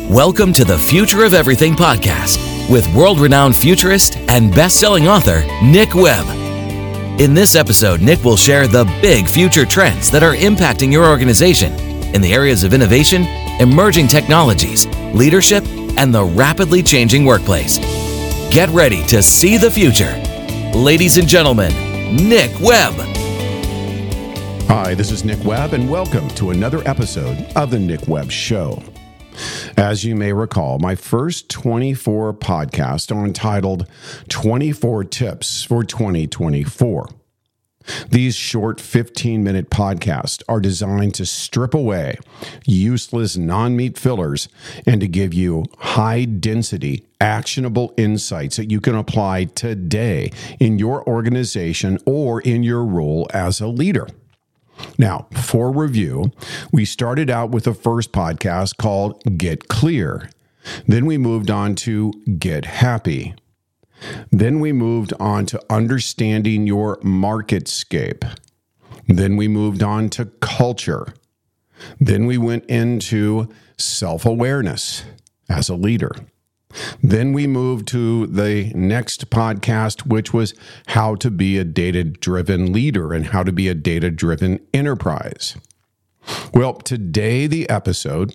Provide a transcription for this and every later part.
Welcome to the Future of Everything podcast with world-renowned futurist and best-selling author Nick Webb. In this episode, Nick will share the big future trends that are impacting your organization in the areas of innovation, emerging technologies, leadership, and the rapidly changing workplace. Get ready to see the future. Ladies and gentlemen, Nick Webb. Hi, this is Nick Webb, and welcome to another episode of The Nick Webb Show. As you may recall, my first 24 podcasts are entitled 24 Tips for 2024. These short 15-minute podcasts are designed to strip away useless non-meat fillers and to give you high-density, actionable insights that you can apply today in your organization or in your role as a leader. Now, for review, we started out with the first podcast called Get Clear. Then we moved on to Get Happy. Then we moved on to Understanding Your Marketscape. Then we moved on to Culture. Then we went into Self-Awareness as a leader. Then we moved to the next podcast, which was how to be a data-driven leader and how to be a data-driven enterprise. Well, today the episode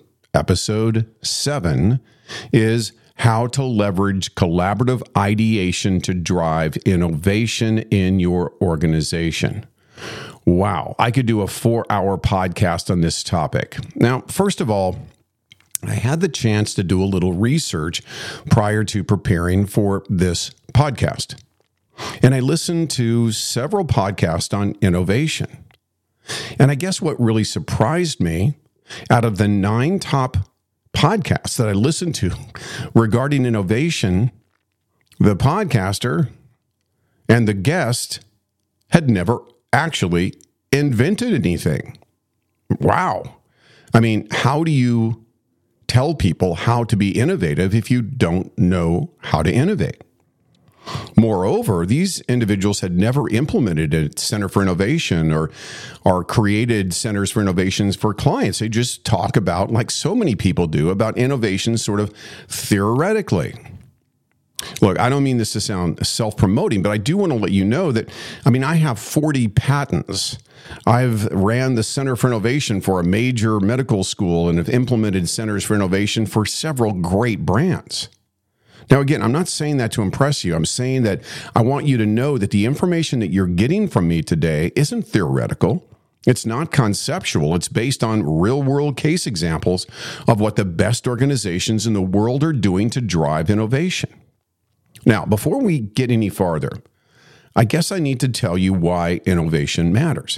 7, is how to leverage collaborative ideation to drive innovation in your organization. Wow, I could do a 4-hour podcast on this topic. Now, first of all, I had the chance to do a little research prior to preparing for this podcast. And I listened to several podcasts on innovation. And I guess what really surprised me, out of the 9 top podcasts that I listened to regarding innovation, the podcaster and the guest had never actually invented anything. Wow. I mean, how do you tell people how to be innovative if you don't know how to innovate? Moreover, these individuals had never implemented a Center for Innovation or created centers for innovations for clients. They just talk about, like so many people do, about innovation sort of theoretically. Look, I don't mean this to sound self-promoting, but I do want to let you know that, I have 40 patents. I've ran the Center for Innovation for a major medical school and have implemented centers for innovation for several great brands. Now, again, I'm not saying that to impress you. I'm saying that I want you to know that the information that you're getting from me today isn't theoretical. It's not conceptual. It's based on real-world case examples of what the best organizations in the world are doing to drive innovation. Now, before we get any farther, I guess I need to tell you why innovation matters.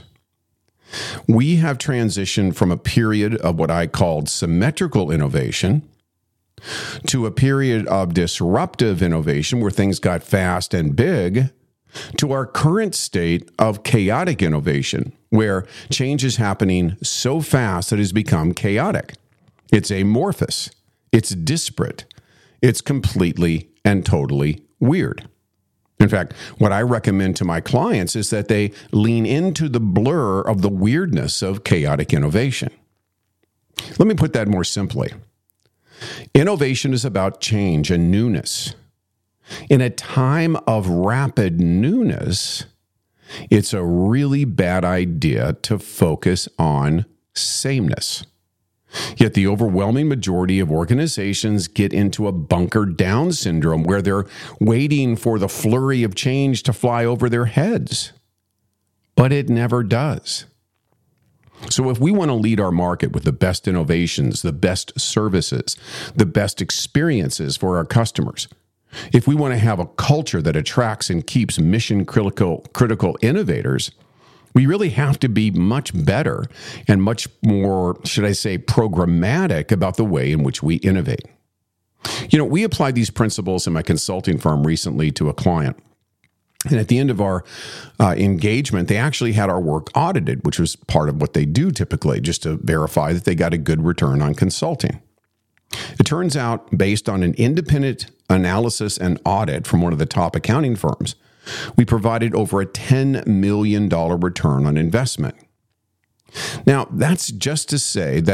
We have transitioned from a period of what I called symmetrical innovation to a period of disruptive innovation where things got fast and big, to our current state of chaotic innovation, where change is happening so fast that it has become chaotic. It's amorphous. It's disparate. It's completely and totally weird. In fact, what I recommend to my clients is that they lean into the blur of the weirdness of chaotic innovation. Let me put that more simply. Innovation is about change and newness. In a time of rapid newness, it's a really bad idea to focus on sameness. Yet the overwhelming majority of organizations get into a bunkered down syndrome where they're waiting for the flurry of change to fly over their heads. But it never does. So if we want to lead our market with the best innovations, the best services, the best experiences for our customers, if we want to have a culture that attracts and keeps mission-critical innovators, we really have to be much better and much more, should I say, programmatic about the way in which we innovate. We applied these principles in my consulting firm recently to a client. And at the end of our engagement, they actually had our work audited, which was part of what they do typically, just to verify that they got a good return on consulting. It turns out, based on an independent analysis and audit from one of the top accounting firms, we provided over a $10 million return on investment. Now, that's just to say that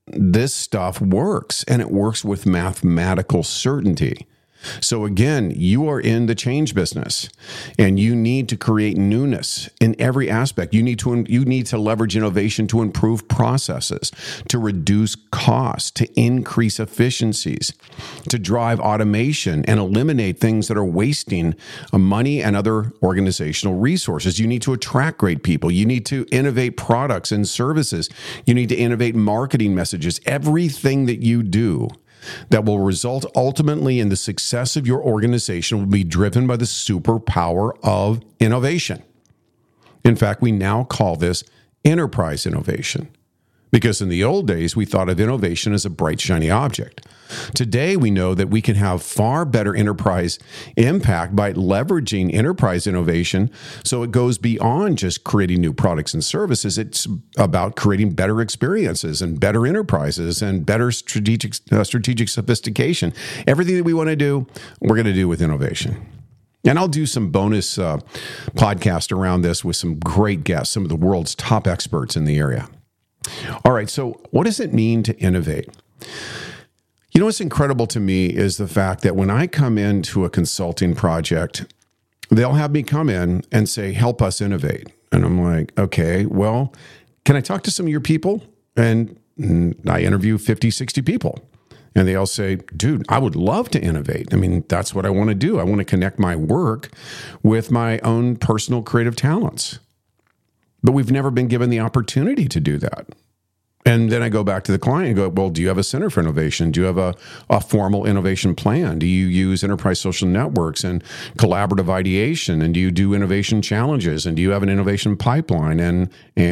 this stuff works, and it works with mathematical certainty. So again, you are in the change business, and you need to create newness in every aspect. You need to leverage innovation to improve processes, to reduce costs, to increase efficiencies, to drive automation and eliminate things that are wasting money and other organizational resources. You need to attract great people. You need to innovate products and services. You need to innovate marketing messages. Everything that you do that will result ultimately in the success of your organization will be driven by the superpower of innovation. In fact, we now call this enterprise innovation, because in the old days, we thought of innovation as a bright, shiny object. Today, we know that we can have far better enterprise impact by leveraging enterprise innovation, so it goes beyond just creating new products and services. It's about creating better experiences and better enterprises and better strategic sophistication. Everything that we want to do, we're going to do with innovation. And I'll do some bonus podcast around this with some great guests, some of the world's top experts in the area. All right, so what does it mean to innovate? You know, what's incredible to me is the fact that when I come into a consulting project, they'll have me come in and say, help us innovate. And I'm like, okay, well, can I talk to some of your people? And I interview 50, 60 people. And they all say, dude, I would love to innovate. I mean, that's what I want to do. I want to connect my work with my own personal creative talents. But we've never been given the opportunity to do that. And then I go back to the client and go, well, do you have a Center for Innovation? Do you have a formal innovation plan? Do you use enterprise social networks and collaborative ideation? And do you do innovation challenges? And do you have an innovation pipeline? And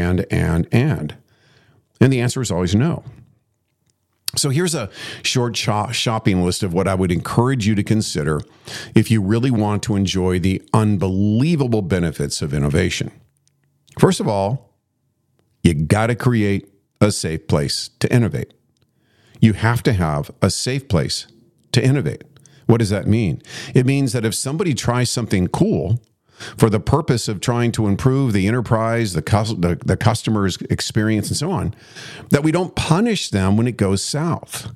the answer is always no. So here's a short shopping list of what I would encourage you to consider if you really want to enjoy the unbelievable benefits of innovation. First of all, you got to create a safe place to innovate. You have to have a safe place to innovate. What does that mean? It means that if somebody tries something cool for the purpose of trying to improve the enterprise, the customer's experience, and so on, that we don't punish them when it goes south.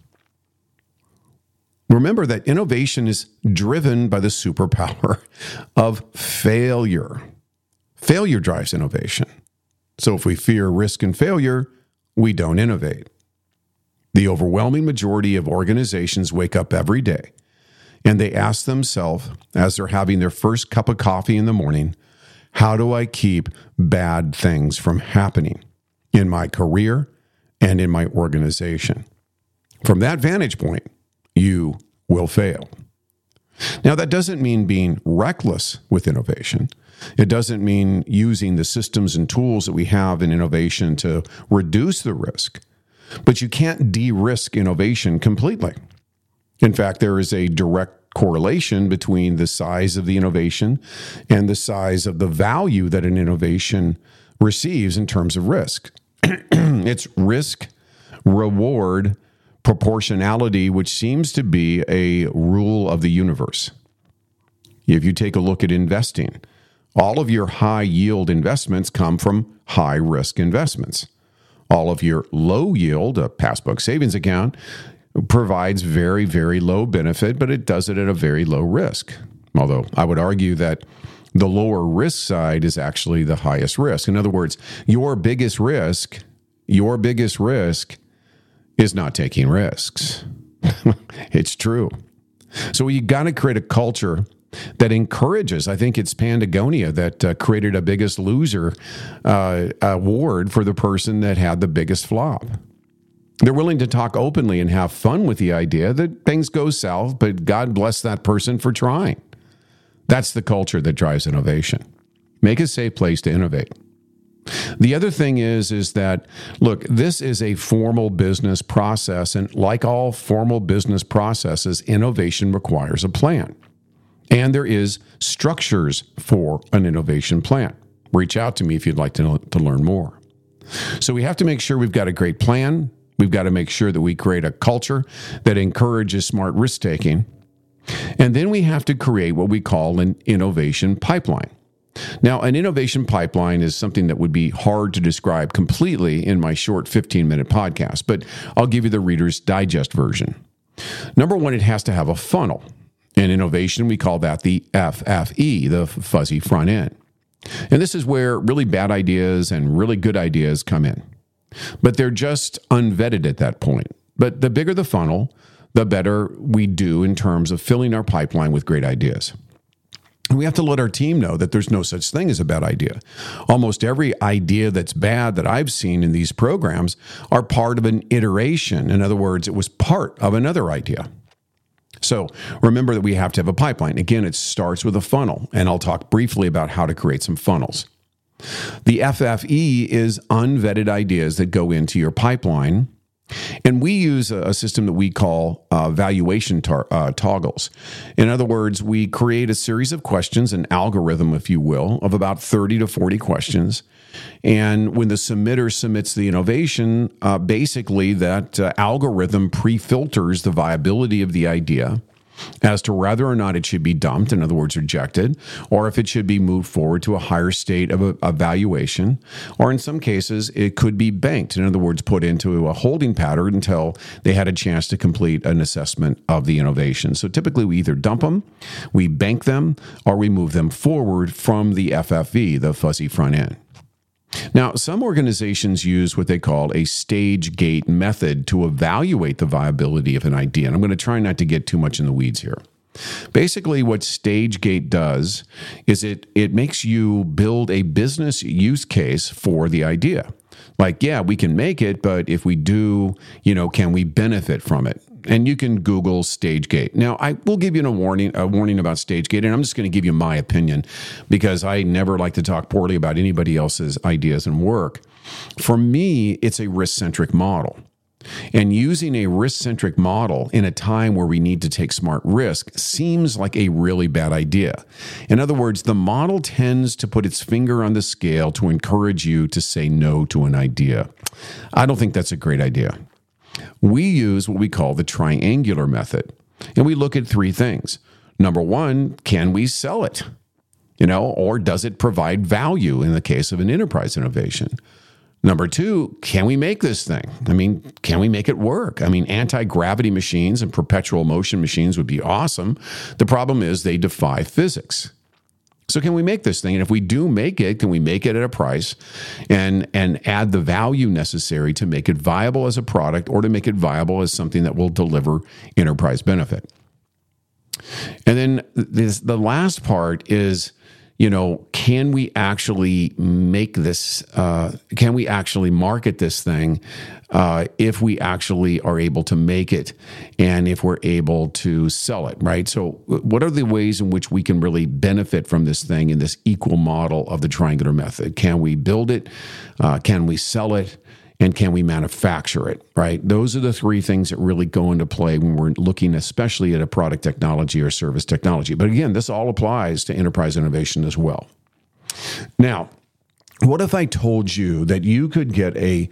Remember that innovation is driven by the superpower of failure. Failure drives innovation. So if we fear risk and failure, we don't innovate. The overwhelming majority of organizations wake up every day and they ask themselves, as they're having their first cup of coffee in the morning, how do I keep bad things from happening in my career and in my organization? From that vantage point, you will fail. Now, that doesn't mean being reckless with innovation. It doesn't mean using the systems and tools that we have in innovation to reduce the risk. But you can't de-risk innovation completely. In fact, there is a direct correlation between the size of the innovation and the size of the value that an innovation receives in terms of risk. It's risk, reward, proportionality, which seems to be a rule of the universe. If you take a look at investing, all of your high yield investments come from high risk investments. All of your low yield, a passbook savings account, provides very, very low benefit, but it does it at a very low risk. Although I would argue that the lower risk side is actually the highest risk. In other words, your biggest risk is not taking risks. It's true. So you got to create a culture that encourages. I think it's Patagonia that created a Biggest Loser award for the person that had the biggest flop. They're willing to talk openly and have fun with the idea that things go south, but God bless that person for trying. That's the culture that drives innovation. Make a safe place to innovate. The other thing is that, look, this is a formal business process, and like all formal business processes, innovation requires a plan. And there is structures for an innovation plan. Reach out to me if you'd like to learn more. So we have to make sure we've got a great plan. We've got to make sure that we create a culture that encourages smart risk-taking. And then we have to create what we call an innovation pipeline. Now, an innovation pipeline is something that would be hard to describe completely in my short 15-minute podcast, but I'll give you the Reader's Digest version. Number one, it has to have a funnel. In innovation, we call that the FFE, the fuzzy front end. And this is where really bad ideas and really good ideas come in. But they're just unvetted at that point. But the bigger the funnel, the better we do in terms of filling our pipeline with great ideas. We have to let our team know that there's no such thing as a bad idea. Almost every idea that's bad that I've seen in these programs are part of an iteration. In other words, it was part of another idea. So remember that we have to have a pipeline. Again, it starts with a funnel, and I'll talk briefly about how to create some funnels. The FFE is unvetted ideas that go into your pipeline. And we use a system that we call valuation toggles. In other words, we create a series of questions, an algorithm, if you will, of about 30 to 40 questions. And when the submitter submits the innovation, basically that algorithm pre-filters the viability of the idea as to whether or not it should be dumped, in other words, rejected, or if it should be moved forward to a higher state of evaluation, or in some cases, it could be banked, in other words, put into a holding pattern until they had a chance to complete an assessment of the innovation. So typically, we either dump them, we bank them, or we move them forward from the FFE, the fuzzy front end. Now, some organizations use what they call a stage gate method to evaluate the viability of an idea. And I'm going to try not to get too much in the weeds here. Basically, what stage gate does is it makes you build a business use case for the idea. Like, yeah, we can make it, but if we do, can we benefit from it? And you can Google StageGate. Now, I will give you a warning about StageGate, and I'm just going to give you my opinion because I never like to talk poorly about anybody else's ideas and work. For me, it's a risk-centric model. And using a risk-centric model in a time where we need to take smart risk seems like a really bad idea. In other words, the model tends to put its finger on the scale to encourage you to say no to an idea. I don't think that's a great idea. We use what we call the triangular method, and we look at three things. Number one, can we sell it? Or does it provide value in the case of an enterprise innovation? Number two, can we make this thing? Can we make it work? Anti-gravity machines and perpetual motion machines would be awesome. The problem is they defy physics. So can we make this thing? And if we do make it, can we make it at a price and add the value necessary to make it viable as a product or to make it viable as something that will deliver enterprise benefit? And then the last part is, can we actually make this, can we actually market this thing if we actually are able to make it and if we're able to sell it, right? So what are the ways in which we can really benefit from this thing in this equal model of the triangular method? Can we build it? Can we sell it? And can we manufacture it, right? Those are the three things that really go into play when we're looking especially at a product technology or service technology. But again, this all applies to enterprise innovation as well. Now, what if I told you that you could get a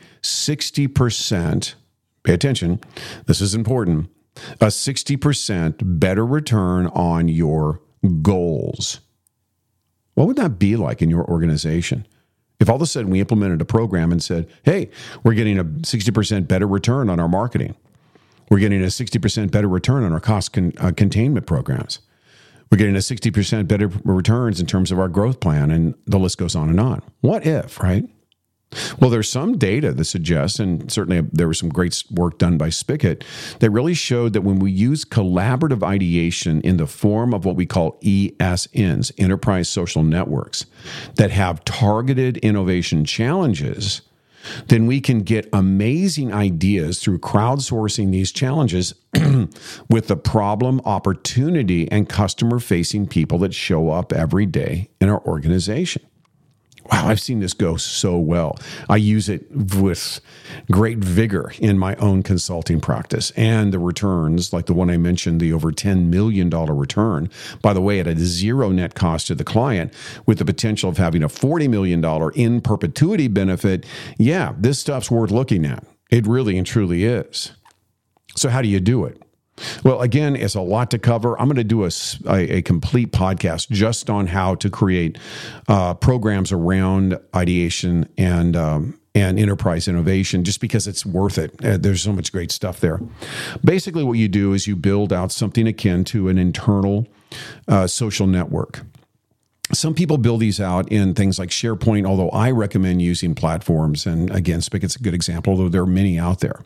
60%, pay attention, this is important, a 60% better return on your goals? What would that be like in your organization? If all of a sudden we implemented a program and said, hey, we're getting a 60% better return on our marketing. We're getting a 60% better return on our cost containment programs. We're getting a 60% better returns in terms of our growth plan, and the list goes on and on. What if, right? Well, there's some data that suggests, and certainly there was some great work done by Spigot, that really showed that when we use collaborative ideation in the form of what we call ESNs, enterprise social networks, that have targeted innovation challenges, then we can get amazing ideas through crowdsourcing these challenges with the problem, opportunity, and customer-facing people that show up every day in our organization. Wow, I've seen this go so well. I use it with great vigor in my own consulting practice. And the returns, like the one I mentioned, the over $10 million return, by the way, at a zero net cost to the client, with the potential of having a $40 million in perpetuity benefit. Yeah, this stuff's worth looking at. It really and truly is. So how do you do it? Well, again, it's a lot to cover. I'm going to do a complete podcast just on how to create programs around ideation and enterprise innovation, just because it's worth it. There's so much great stuff there. Basically, what you do is you build out something akin to an internal social network. Some people build these out in things like SharePoint, although I recommend using platforms. And again, Spicat's a good example, although there are many out there.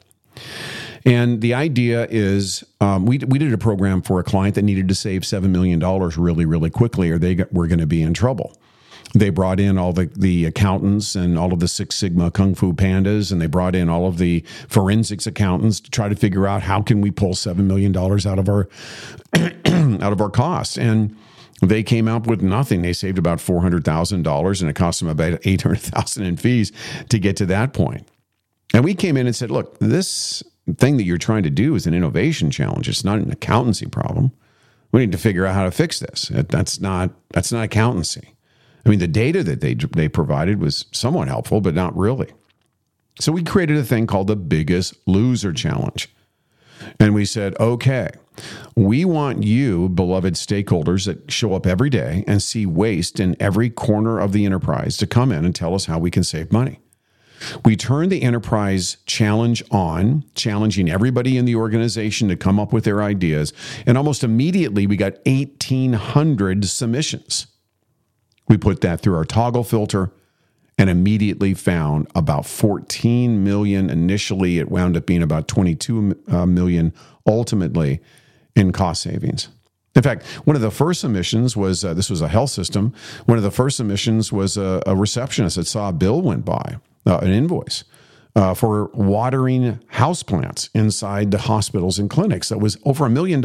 And the idea is we did a program for a client that needed to save $7 million really, really quickly, or they were going to be in trouble. They brought in all the accountants and all of the Six Sigma Kung Fu pandas, and they brought in all of the forensics accountants to try to figure out how can we pull $7 million out of our out of our costs. And they came up with nothing. They saved about $400,000, and it cost them about $800,000 in fees to get to that point. And we came in and said, look, this thing that you're trying to do is an innovation challenge. It's not an accountancy problem. We need to figure out how to fix this. That's not accountancy. I mean, the data that they provided was somewhat helpful, but not really. So we created a thing called the Biggest Loser Challenge. And we said, okay, we want you, beloved stakeholders that show up every day and see waste in every corner of the enterprise, to come in and tell us how we can save money. We turned the enterprise challenge on, challenging everybody in the organization to come up with their ideas. And almost immediately, we got 1,800 submissions. We put that through our toggle filter and immediately found about 14 million. Initially, it wound up being about 22 million ultimately in cost savings. In fact, one of the first submissions was, this was a health system, one of the first submissions was a receptionist that saw a bill went by, an invoice for watering houseplants inside the hospitals and clinics that was over $1 million.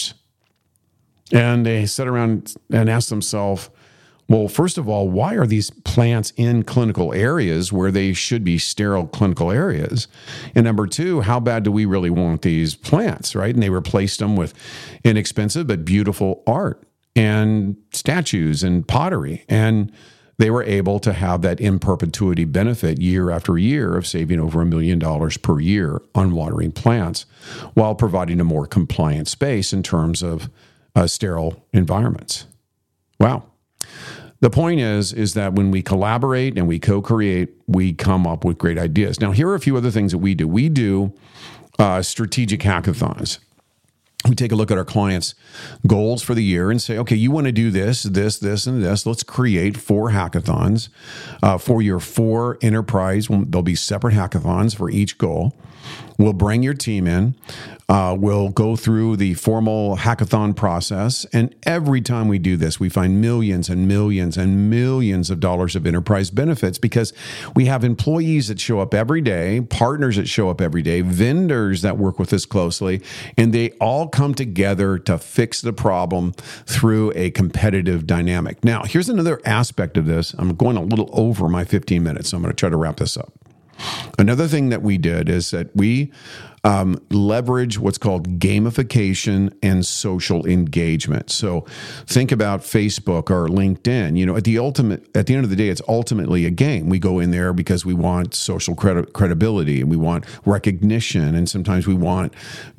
And they sat around and asked themselves, well, first of all, why are these plants in clinical areas where they should be sterile clinical areas? And number two, how bad do we really want these plants, right? And they replaced them with inexpensive but beautiful art and statues and pottery. And they were able to have that in perpetuity benefit year after year of saving over $1 million per year on watering plants, while providing a more compliant space in terms of sterile environments. Wow. The point is that when we collaborate and we co-create, we come up with great ideas. Now, here are a few other things that we do. We do strategic hackathons. We take a look at our clients' goals for the year and say, okay, you want to do this, this, this, and this. Let's create 4 hackathons for your 4 enterprise. There'll be separate hackathons for each goal. We'll bring your team in. We'll go through the formal hackathon process. And every time we do this, we find millions and millions and millions of dollars of enterprise benefits, because we have employees that show up every day, partners that show up every day, vendors that work with us closely, and they all come together to fix the problem through a competitive dynamic. Now, here's another aspect of this. I'm going a little over my 15 minutes, so I'm going to try to wrap this up. Another thing that we did is that we leverage what's called gamification and social engagement. So think about Facebook or LinkedIn. You know, at the end of the day, it's ultimately a game. We go in there because we want social credibility, and we want recognition, and sometimes we want,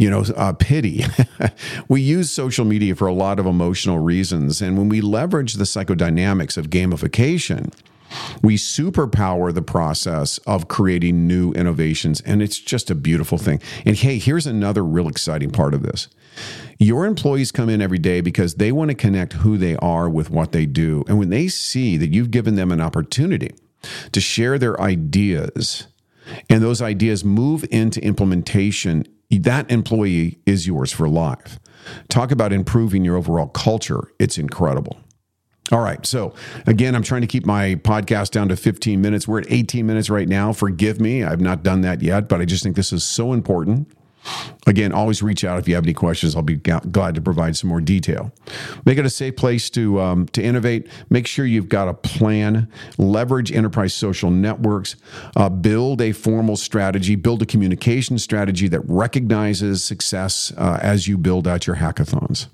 pity. We use social media for a lot of emotional reasons, and when we leverage the psychodynamics of gamification, we superpower the process of creating new innovations, and it's just a beautiful thing. And hey, here's another real exciting part of this. Your employees come in every day because they want to connect who they are with what they do. And when they see that you've given them an opportunity to share their ideas, and those ideas move into implementation, that employee is yours for life. Talk about improving your overall culture. It's incredible. All right. So again, I'm trying to keep my podcast down to 15 minutes. We're at 18 minutes right now. Forgive me. I've not done that yet, but I just think this is so important. Again, always reach out if you have any questions. I'll be glad to provide some more detail. Make it a safe place to innovate. Make sure you've got a plan. Leverage enterprise social networks. Build a formal strategy. Build a communication strategy that recognizes success as you build out your hackathons.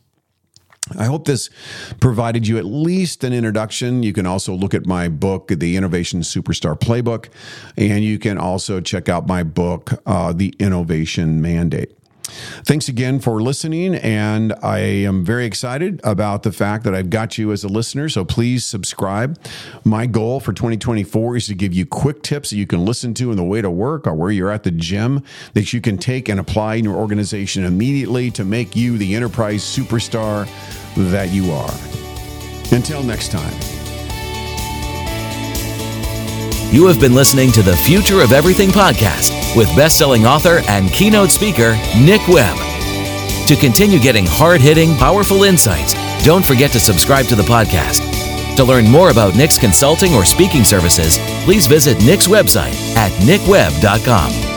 I hope this provided you at least an introduction. You can also look at my book, The Innovation Superstar Playbook, and you can also check out my book, The Innovation Mandate. Thanks again for listening, and I am very excited about the fact that I've got you as a listener, so please subscribe. My goal for 2024 is to give you quick tips that you can listen to on the way to work or where you're at the gym that you can take and apply in your organization immediately to make you the enterprise superstar that you are. Until next time. You have been listening to the Future of Everything podcast with best-selling author and keynote speaker, Nick Webb. To continue getting hard-hitting, powerful insights, don't forget to subscribe to the podcast. To learn more about Nick's consulting or speaking services, please visit Nick's website at nickwebb.com.